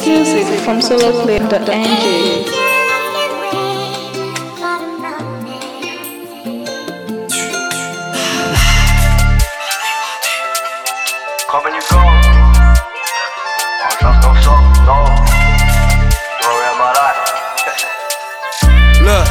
Music from soloplay.ng. Come and you go. Don't trust no soul, no. Story of my life. Look,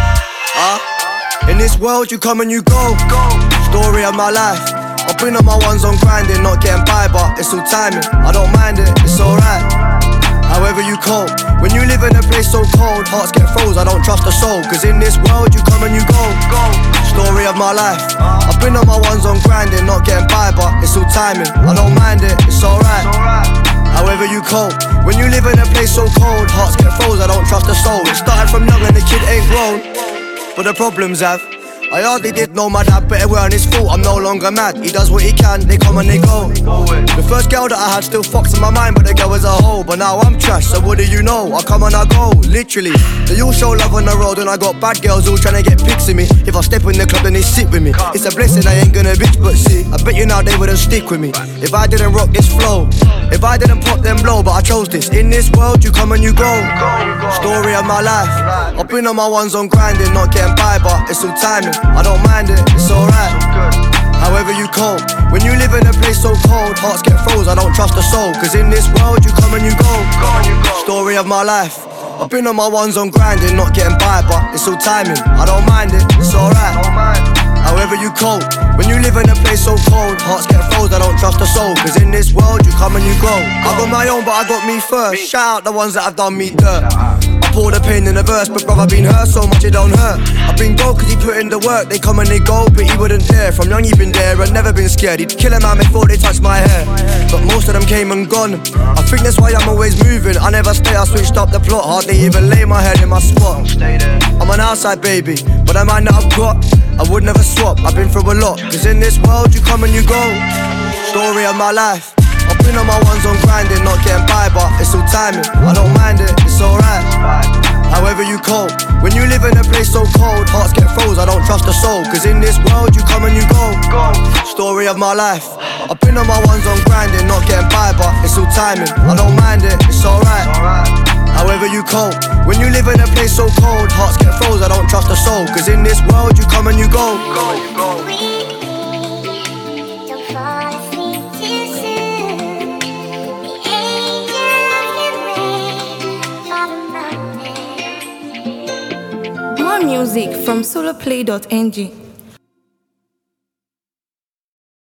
in this world you come and you go. Story of my life. I've been on my ones on grinding, not getting by, but it's all timing. I don't mind it, it's alright. However you cope, when you live in a place so cold, hearts get froze, I don't trust a soul. Cause in this world you come and you go. Story of my life. I've been on my ones on grinding, not getting by, but it's all timing. I don't mind it, it's alright. However you cope, when you live in a place so cold, hearts get froze, I don't trust a soul. It started from young and the kid ain't grown, but the problems have. I hardly did know my dad, but it weren't his fault, I'm no longer mad. He does what he can, they come and they go. The first girl that I had still fucks in my mind, but the girl was a hoe. But now I'm trash, so what do you know? I come and I go, literally. They all show love on the road, and I got bad girls all trying to get pics of me. If I step in the club, then they sit with me. It's a blessing, I ain't gonna bitch, but see, I bet you now they wouldn't stick with me if I didn't rock this flow, if I didn't pop them blow. But I chose this. In this world you come and you go. Story of my life. I've been on my ones on grinding, not getting by, but it's all timing. I don't mind it, it's alright. However you cope, when you live in a place so cold, hearts get froze, I don't trust a soul. Cause in this world you come and you go. Story of my life. I've been on my ones on grinding, not getting by, but it's all timing. I don't mind it, it's alright. However you cope, when you live in a place so cold, hearts get froze, I don't trust a soul. Cause in this world you come and you go. I got my own, but I got me first. Shout out the ones that have done me dirt. I pour the pain in the verse, but brother been hurt so much it don't hurt. I've been broke cause he put in the work. They come and they go, but he wouldn't dare. From young he been there and never been scared. He'd kill a man before they touch my hair, but most of them came and gone. I think that's why I'm always moving. I never stay, I switched up the plot. Hardly even lay my head in my spot. I'm an outside baby, but the mind that I've got, I would never swap. I've been through a lot. Cause in this world you come and you go. Story of my life. I've been on my ones on grinding, not getting by, but it's all timing. I don't mind it, it's alright. However you cope, when you live in a place so cold, hearts get froze, I don't trust a soul. Cause in this world you come and you go. Story of my life. I've been on my ones on grinding, not getting by, but it's all timing. I don't mind it, it's alright. However you cope, when you live in a place so cold, hearts get froze, I don't trust a soul. Cause in this world you come and you go. More music from soloplay.ng.